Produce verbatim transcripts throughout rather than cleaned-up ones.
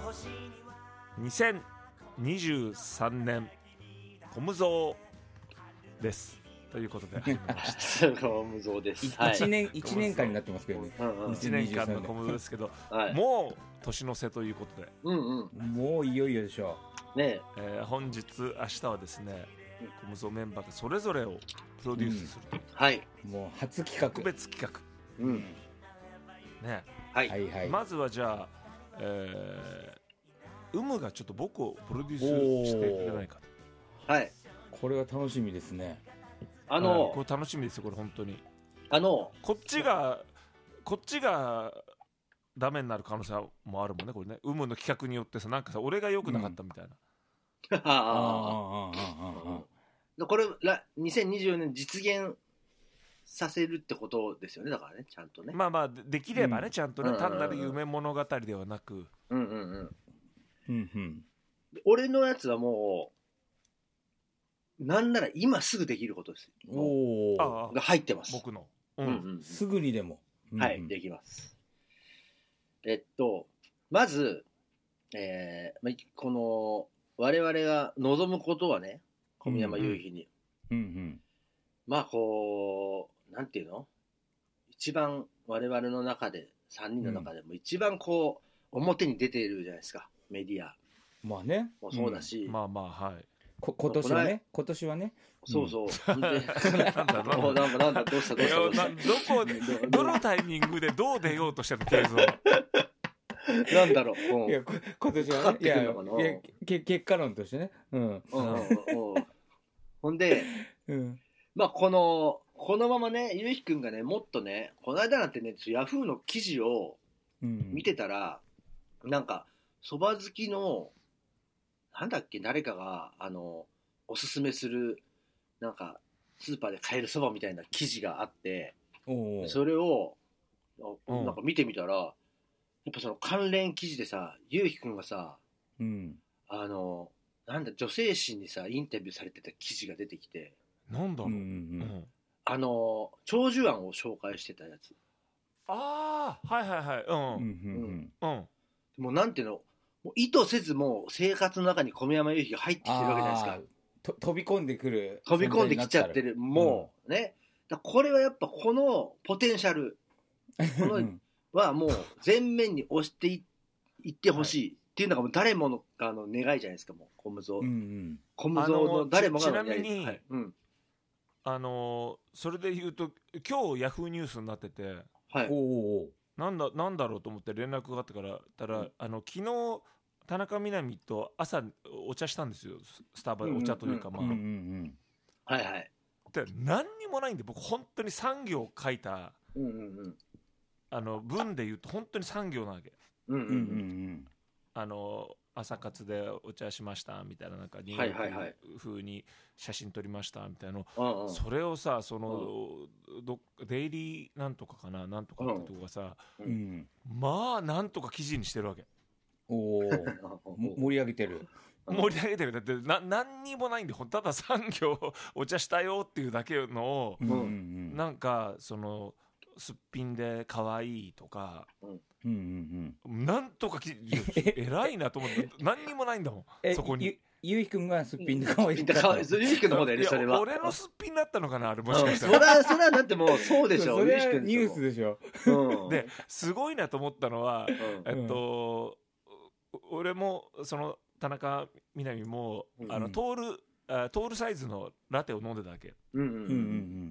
にせんにじゅうさんねんコムゾーですということで始めましたコムゾーです。 いちねんいちねんかんになってますけどね。 うんうんいちねんかんのコムゾーですけど、 はい、 もう年の瀬ということで、 うんうん、 もういよいよでしょう。ねえー、本日明日はですね、コムゾーメンバーがそれぞれをプロデュースするという、 うん、はい。 もう初企画。 特別企画。 うん。 ね。 はい。 はいはい。 まずはじゃあ、えー、ウムがちょっと僕をプロデュースしてくれないかと。 はい。 これは楽しみですね。 あの、 はい、これ楽しみですよ、これ本当に。 あの、 こっちが、こっちがダメになる可能性もあるもんね、これね。ウムの企画によってさ、なんかさ、俺が良くなかったみたいな。 うん、ああ、ああ、ああ。これ、にせんにじゅうねん実現させるってことですよね、だからね、ちゃんとね。 まあまあ、できればね、うん、ちゃんとね、 うん、 単なる夢物語ではなく。 うんうんうん。 うんうん。 俺のやつはもう、なんなら今すぐできることです。 おおが入ってます。 僕の、 うんうんうん。すぐにでも。 はい、うんうん、できます。えっと、まず、えー、この、我々が望むことはね、小宮山雄飛に。 うんうん。 まあ、こう、なんていうの？一番我々の中で、さんにんの中でも一番こう、表に出ているじゃないですか、メディア。 まあね。 もそうだし。 うん、まあまあ、はい。 こ今年はね、今年はね。 そうそう。 うん、なんだろうなんだなんだどうしたどうしたどうしたどこどのタイミングでどう出ようとしてるケースなんだろう。 いや今年はね、いやいやけ結果論としてね。うん。うんうんうん、ほんで、うん、まあこのこのままね、ゆうひくんがね、もっとね、この間なんてね、ヤフーの記事を見てたら、うん、なんかそば好きのなんだっけ、誰かがあのおすすめするなんかスーパーで買えるそばみたいな記事があって、 おそれをなんか見てみたら、やっぱその関連記事でさ、ゆうひくんがさ、 うん、 あのなんだ女性誌にさインタビューされてた記事が出てきて、 なんだろう、うんうんうん、あの長寿庵を紹介してたやつ。 ああ、はいはいはい、うんうんうんうん、もうなんていうの、もう意図せずもう生活の中に小宮山雄飛が入ってきてるわけじゃないですか。 と飛び込んでくる、 飛び込んできちゃってる、もう、うん、ね。だこれはやっぱこのポテンシャルこのはもう全面に押していってほしいっていうのがもう誰ものあの願いじゃないですか。もうコムゾー、うんうん、コムゾーの誰もがちなみに、 はい、うん、 あのそれで言うと今日ヤフーニュースになってて、 はい、 おなんだなんだろうと思って連絡があってからたら、うん、あの昨日田中みな実と朝お茶したんですよ、スタバでお茶というか、まあ、 はいはい。 で何にもないんで、僕本当にさん行書いた、 うんうんうん、 あの文で言うと本当にさん行なわけ、 うんうんうん、 あの朝活でお茶しましたみたいな、なんかニューヨーク風に写真撮りましたみたいなの、はいはいはい、それをさ、そのどデイリーなんとかかななんとかってとこがさ、うん、まあなんとか記事にしてるわけ。 お盛り上げてる盛り上げてる。だってな何にもないんで、たださん行お茶したよっていうだけのを、うんうん、なんかそのすっぴんで可愛いとか、うんうんうん、なんとかき偉いなと思って何にもないんだもんそこに。 ゆうひくんがすっぴんで可愛いってゆうひくんの方だよね、それは。 俺のすっぴんだったのかな、あれもしかしたら。それはそれはだってもうそうでしょ。 それはニュースでしょ。 うん、ですごいなと思ったのは、うん、えっと、うん、俺もその田中みな実も、うん、あのトールあトールサイズのラテを飲んでたわけ。うんうんうんうん、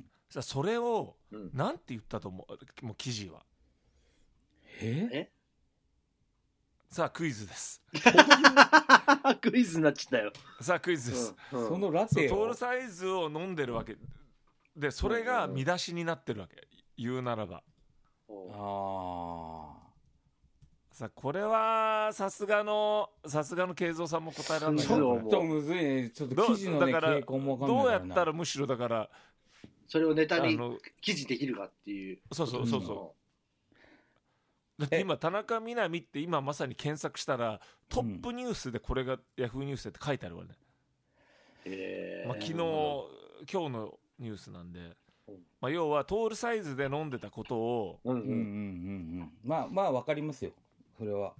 それを、うん、なんて言ったと思う、もう記事は。 ええさあクイズです。 クイズになっちゃったよ。 さあクイズです。 うんうん、そのラテをトールサイズを飲んでるわけで、それが見出しになってるわけ。言うならば。 ああ。 さあこれはさすがのさすがの慶三さんも答えられない。 ちょっとむずいね。ちょっと記事のね傾向も分かんないからな。 どうやったらむしろだからそれをネタに記事できるかっていう。 そうそうそうそう。うんだって今田中みな実って今まさに検索したらトップニュースでこれがヤフーニュースでって書いてあるわね、 えーまあ、昨日今日のニュースなんで、まあ、要はトールサイズで飲んでたことを、 うんうんうんうん、まあまあ分かりますよそれは。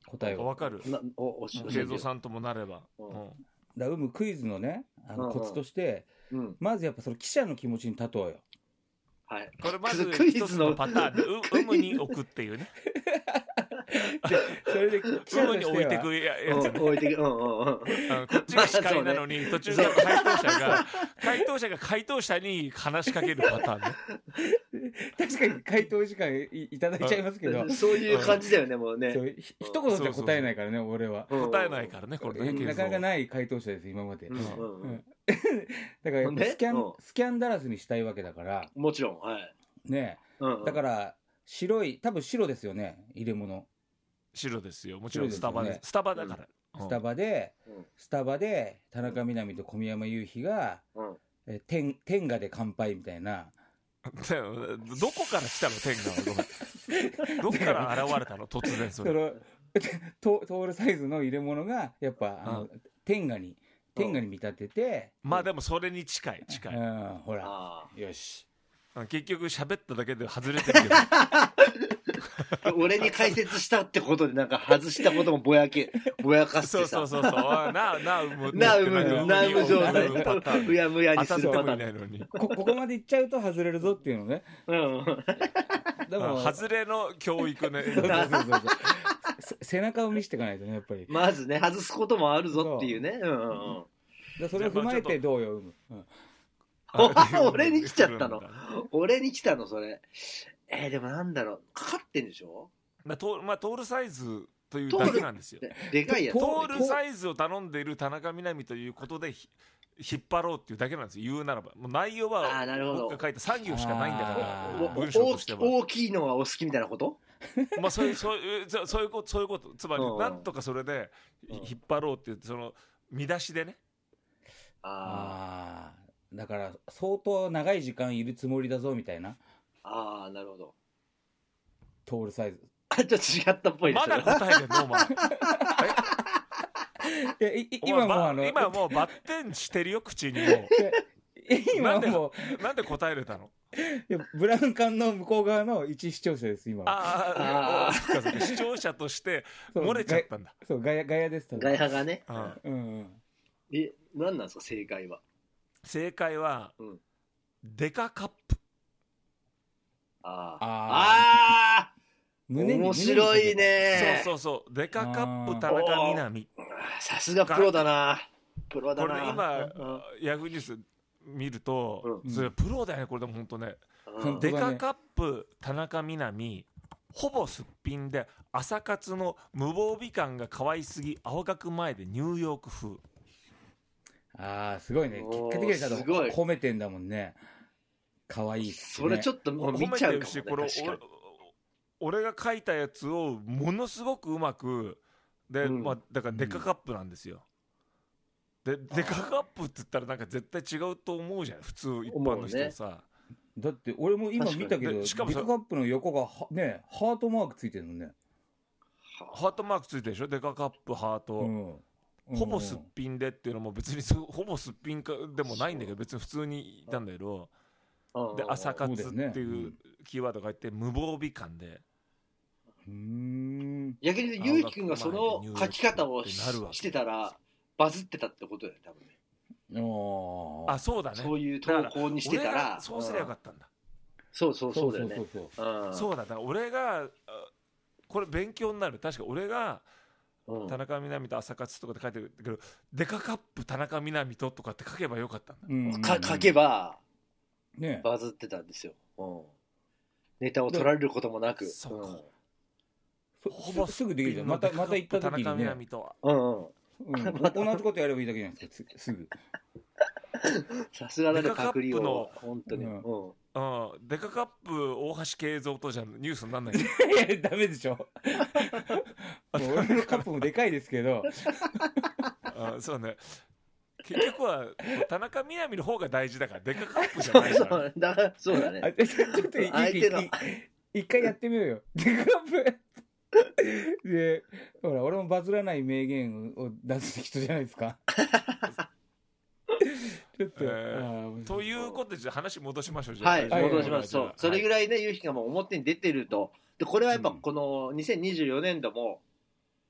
答えは分かる。慶三さんともなれば、うん、 だうむクイズのねあのコツとして、うんうん、まずやっぱその記者の気持ちに立とうよ。 はい、これまず一つのパターンでうむに置くっていうねそれでうむに置いてくやつ、ね、置いてく、うんうんうん、こっちが司会なのに、まあね、途中から回答者が回答者が回答者に話しかけるパターンね確かに回答時間 い, いただいちゃいますけど、 そういう感じだよね、もうね。 一言じゃ答えないからね、俺は答えないからね、これね、 なかなかない回答者です今まで、うんうんうん、だからやっぱスキャン、うん、スキャンダラスにしたいわけだから。 もちろん、はいね、うんうん、だから白い、多分白ですよね、入れ物。 白ですよ、もちろんスタバです、スタバだから、 うん、スタバで、うん、スタバで田中みな実と小宮山雄飛が、うん、え天天下で乾杯みたいな。 どこから来たの天下は。どこから現れたの突然それ。 そのトールサイズの入れ物がやっぱあの、うん、天下に天下に見立てて、 まあでもそれに近い近い、うん、ほらよし。 結局喋っただけで外れてるけど俺に解説したってことでなんか外したこともぼやけぼやかしてさ、 そうそうそうそうななうむなうむなうむ状態うやむやにするパターン。 こここまでいっちゃうと外れるぞっていうのね、うん、 でも外れの教育ね。 そうそうそうそう背中を見せていかないとねやっぱりまずね外すこともあるぞっていうね。うんうんうん、それを踏まえてどうようむ、うん俺に来ちゃったの俺に来たのそれ。えー、でもなんだろう、かかってんでしょ。 まあ、トまあ、トールサイズというだけなんですよ。 でかいやつ。 トールサイズを頼んでいる田中みな実ということで引っ張ろうっていうだけなんですよ。言うならばもう内容は僕が書いたさん行しかないんだから文章としては大きいのがお好きみたいなこと。 まあそういうそういうそういうことそういうことつまりなんとかそれで引っ張ろうっていうその見出しでね。 ああ。だから相当長い時間いるつもりだぞみたいな。 ああなるほど。 トールサイズあちょっと違ったっぽいですよ。まだ答えてんのお前えい今もあの今もうバッテンしてるよ口にも今もうなんで答えれたの。 いやブラウン管の向こう側の一視聴者です今。 ああそっかそっか視聴者として漏れちゃったんだ。 そうガヤガヤです。 ガヤがね。 うんうん。 え何なんですか正解は。 正解は、うん、デカカップ。 あああ面白いね。 そうそうそうデカカップ田中みな実。 さすがプロだな。プロだな。 これ今、うん、ヤフーニュース見ると、うん、それプロだよねこれでも本当ね、うん、デカカップ田中みな実ほぼすっぴんで朝活の無防備感が可愛すぎ青学前でニューヨーク風。 ああすごいね。結果的にちゃんと褒めてんだもんね。可愛いっすね。 それちょっともう見ちゃうかもね。 しこれ俺が書いたやつをものすごくうまくで、うんまあ、だからデカカップなんですよ、うん、でデカカップって言ったらなんか絶対違うと思うじゃん普通一般の人さ、ね、 だって俺も今見たけどしかもデカカップの横がねハートマークついてるのね。 ハートマークついてるでしょデカカップハート、うんほぼすっぴんでっていうのも別にほぼすっぴんかでもないんだけど別に普通にいたんだけどで朝活っていうキーワードが入って無防備感でうーん逆にゆうきくんがその書き方を し, してたらバズってたってことだよ多分ね。あそうだねそういう投稿にしてたらそうすりゃよかったんだ。 そうそうそうだよね。 そうそうそうそうそうだな俺がこれ勉強になる。確か俺がうん、田中みな実と朝活とかって書いてるけどデカカップ田中みな実ととかって書けばよかったんだ、うんうんうん、 か書けば、ね、バズってたんですよ、うん、ネタを取られることもなくそうか、うん、ほぼすぐできるじゃん。またまた行った時にね田中みな実とは、うんうんうん、同じことやればいいだけじゃないですかすぐさすがだねパクリを本当に、うんうんうん、デカカップ大橋慶三とじゃニュースになんない。 いやダメでしょもう俺のカップもでかいですけどあそうね結局は田中みな実の方が大事だからデカカップじゃないからそうだそうだねちょっと相手の一回やってみようよデカカップでほら俺もバズらない名言を出す人じゃないですかちょっと、えー、ということで話戻しましょう。じゃあはい戻します。そう、はい、それぐらいねゆうひがもう表に出てると。でこれはやっぱこのにせんにじゅうよねんども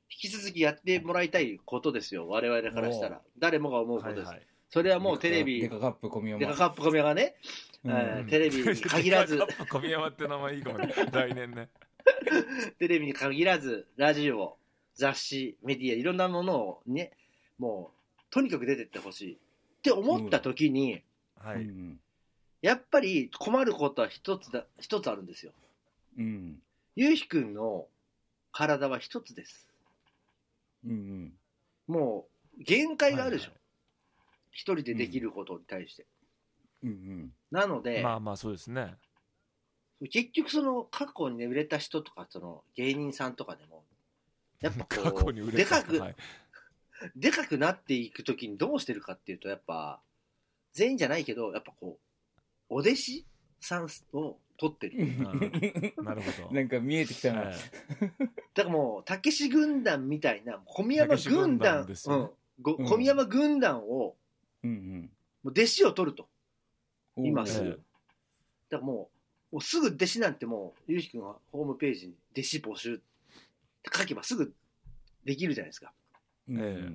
引き続きやってもらいたいことですよ、我々からしたら。誰もが思うことです。はいはい、それはもうテレビ、 デカカップ小宮山。 デカカップ小宮山がね、うんえー、テレビに限らず。 デカカップ小宮山って名前いいかもね、来年ね。 テレビに限らず、ラジオ、雑誌、メディア、いろんなものをね、もう、とにかく出てってほしい。って思った時に、 うん、はい。 やっぱり困ることは一つだ、一つあるんですよ。うん。ゆうひくんの体は一つです。うんうん。もう、限界があるでしょ。はいはい、一人でできることに対して。うんうん。なので、 まあまあそうですね。 結局その過去に、ね、売れた人とかその芸人さんとかでもやっぱこう過去に売れたでかく、はい、でかくなっていくときにどうしてるかっていうとやっぱ全員じゃないけどやっぱこうお弟子さんを取ってる、うん、 なるほどなんか見えてきたな、はい、 だからもうたけし軍団みたいな小宮山軍団、ねうん、小宮山軍団を、うんうん、もう弟子を取ると今すぐ、だからもうもうすぐ弟子なんてもうゆうひくんはホームページに弟子募集って書けばすぐできるじゃないですか、うん、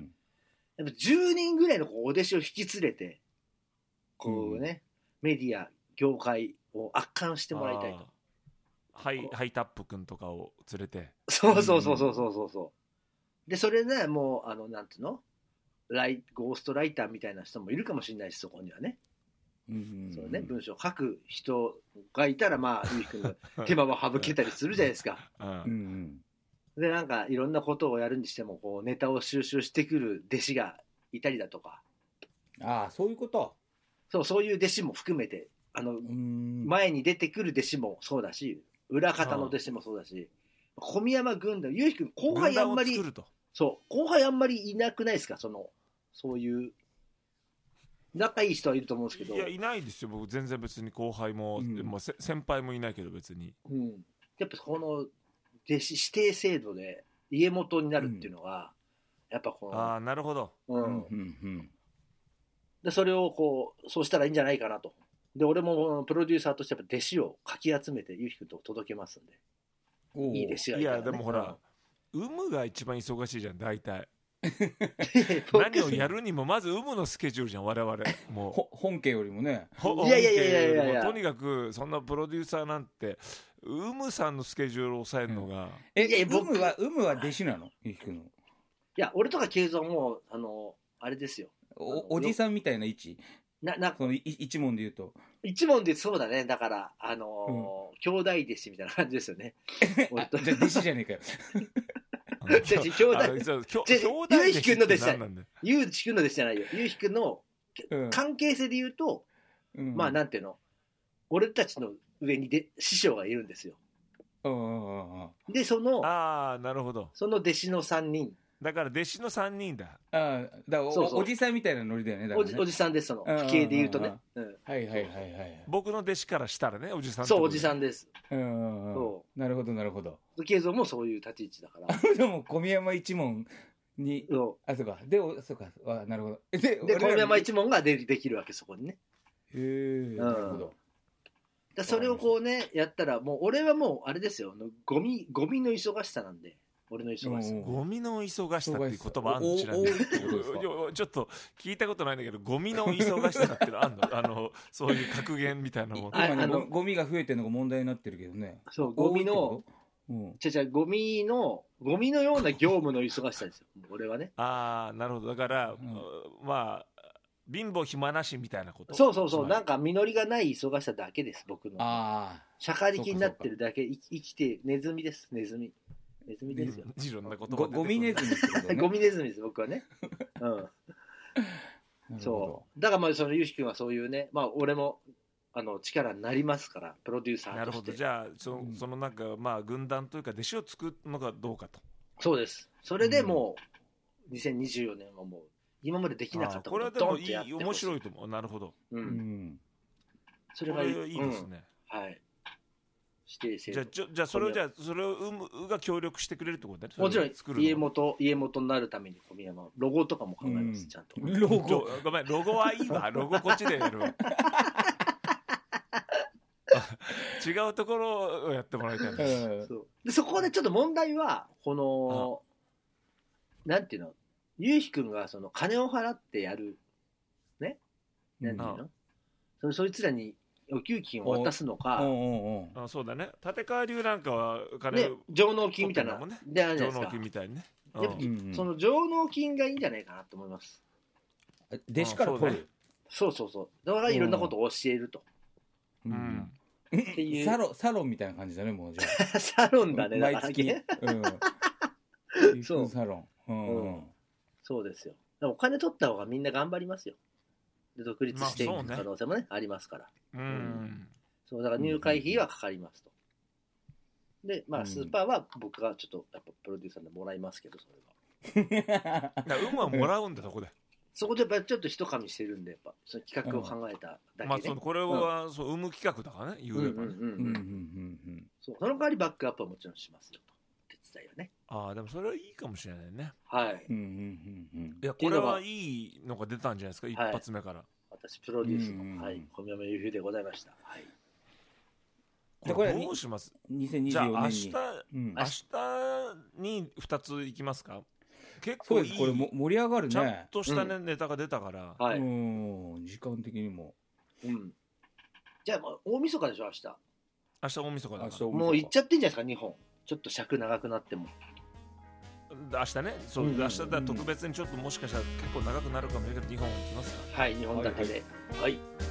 やっぱじゅうにんぐらいのこうお弟子を引き連れてこうね、うん、メディア業界を圧巻してもらいたいとハイ、ハイタップくんとかを連れてそうそうそうそうそうそうそうでそれねもうあのなんていうのライゴーストライターみたいな人もいるかもしれないしそこにはねうんそうね、文章を書く人がいたらまあゆうひくんの手間も省けたりするじゃないですか、うんうん、でなんかいろんなことをやるにしてもこうネタを収集してくる弟子がいたりだとかああそういうことそうそういう弟子も含めてあの前に出てくる弟子もそうだし裏方の弟子もそうだし小宮山軍団ゆうひくん後輩あんまりそう後輩あんまりいなくないですかそのそういう仲いい人はいると思うんですけどいやいないですよ僕全然別に後輩も、うん、もう先輩もいないけど別に、 うん、やっぱこの弟子指定制度で家元になるっていうのは、うん、やっぱこのああなるほど、うんうんうん、でそれをこうそうしたらいいんじゃないかなとで俺もプロデューサーとしてやっぱ弟子をかき集めてゆうひくんと届けますんでいい弟子がいたら、ね、 いやでもほら、うん、有無が一番忙しいじゃん大体何をやるにもまず有無のスケジュールじゃん我々もう本家よりもねいやいやいやいやいやとにかくそんなプロデューサーなんて有無さんのスケジュールを抑えるのが、うん、 えいや有無は有無は弟子なのゆうひくんのいや俺とか慶三もあのあれですよお, おじさんみたいな位置ななその一問で言うと一問でそうだねだからあのーうん、兄弟弟子みたいな感じですよね俺とじゃあ弟子じゃねえかよじゃ兄弟ゆうひくんの弟子じゃないゆうひくんの弟子じゃないよゆうひくんの関係性で言うと、うん、まあなんていうの俺たちの上にで師匠がいるんですよ、うん、でそのあなるほどその弟子のさんにんだから弟子のさんにんだあだから お, そうそうおじさんみたいなノリだよねだからねお, じおじさんですその父兄で言うとね、 うん、はいはいはいはい僕の弟子からしたらねおじさんそうおじさんです、 うん、そうなるほどなるほど慶三もそういう立ち位置だからでも小宮山一門にあそうかでそうかあなるほどでで小宮山一門がでできるわけそこにねへえ、うん、なるほどだそれをこうねやったらもう俺はもうあれですよゴミゴミの忙しさなんで俺の忙しさゴミの忙しさっていう言葉あんの知らないちょっと聞いたことないんだけどゴミの忙しさってのあんのあのそういう格言みたいなもの今ねゴミが増えてるのが問題になってるけどねそうゴミのちゃちゃゴミのゴミのような業務の忙しさですよ俺はねああなるほどだから、うん、まあ貧乏暇なしみたいなことそうそうそうなんか実りがない忙しさだけです僕のあ釈迦力になってるだけ生きてネズミですネズミネズミですよ。 いろんな言葉ゴミネズミってことね。 ゴミネズミです僕はね。うん。そうだからまあそのゆうひくんはそういうねまあ俺もあの力になりますからプロデューサーとして。 なるほどじゃあその、うん、そのなんかまあ軍団というか弟子を作るのがどうかと。 そうです。それでもうにせんにじゅうよねんはもう今までできなかったことをドンってやってほしい。 これはでもいい面白いと思うなるほど。うん。うん、 それがいい、 いいですね。 うん、はい。指定制度じゃあじゃあそれをじゃあそれをうむが協力してくれるってことねもちろん家元家元になるために小宮山ロゴとかも考えます、うん、ちゃんとロゴごめんロゴはいいわロゴこっちでやるわ違うところをやってもらいたい、 うん、そうでそこでちょっと問題はこのなんていうの、ゆうひくんがその金を払ってやるね、なんていうの、うん、そ, そいつらにお給金を渡すのか、 おうおうおう、あ、そうだね、立川流なんかは金、 ね、上納金みたいな、 ね、 であるじゃないですか。 上納金みたいにね、 やっぱ、うん、その上納金がいいんじゃないかなと思います。 弟子から取る。 そうそうそう。だからいろんなことを教えると。 うん。うんっていうサロン、サロンみたいな感じだね、もうじゃあ。サロンだね、 毎月。うん。そう。サロン、うんうん。 そうですよ。でもお金取った方がみんな頑張りますよ。で独立していく可能性もね、ねありますから。 うん。うん、 そう、だから入会費はかかりますと。で、まあ、スーパーは僕がちょっとやっぱプロデューサーでもらいますけど、それは。運はもらうんだ、そこで。 そこでやっぱちょっと一噛みしてるんで、やっぱその企画を考えただけで、ね、 まあ、そのこれは、うん、そう生む企画だからね、言えばね。 その代わりバックアップはもちろんしますよと、手伝いはね。 ああ、でもそれはいいかもしれないね。 はい。 うんうんうんうん、 いや、これはいいのが出たんじゃないですか、一発目から。はい、 私プロデュースの、うんうん、はい、小宮山雄飛でございました。はい。 これどうします？ にせんにじゅうよねんに。 じゃあ明日、うん、明日にふたついきますか？結構いい、これも盛り上がるね。 ちゃんとした、ね、うん、ネタが出たから、 はい、うん、時間的にも、 うん、じゃあ大晦日でしょ、明日。 明日大晦日だからもう行っちゃってんじゃないですか、にほん。ちょっと尺長くなっても明日ね、そう、うん、明日だ特別にちょっともしかしたら結構長くなるかもしれないけどにほんいきますか。 はい、にほんだけで、はい、はい。